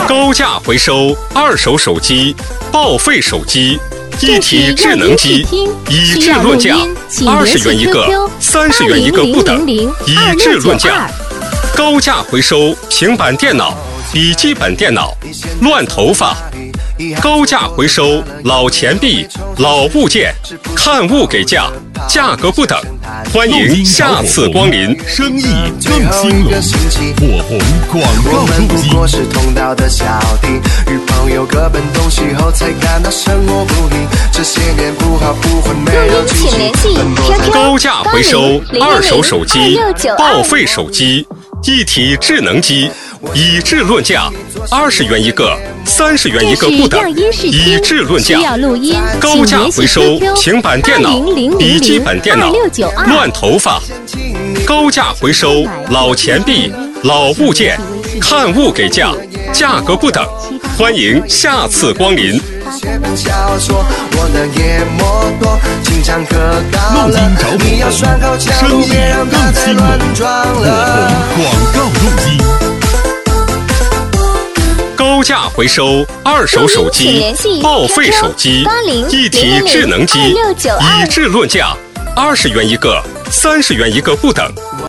高价回收二手手机、报废手机、一体智能机，以质论价，20元一个，30元一个不等，以质论价。高价回收平板电脑、笔记本电脑、乱头发。高价回收老钱币、老物件，看物给价，价格不等。欢迎下次光临。 生意更兴隆，火红广告路径。我是同道的小弟，与朋友各奔东西后才感到生活不易。这些年不好不坏没有惊喜。 高价回收二手手机、报废手机、一体智能机，以质论价，20元一个，30元一个不等，以质论价。高价回收平板电脑、笔记本电脑、乱头发。高价回收老钱币、老物件，看物给价，价格不等。欢迎下次光临。 路经找补红，生意更兴隆，火红广告路径。 高价回收二手手机、报废手机、一体智能机，以质论价，20元一个，30元一个不等。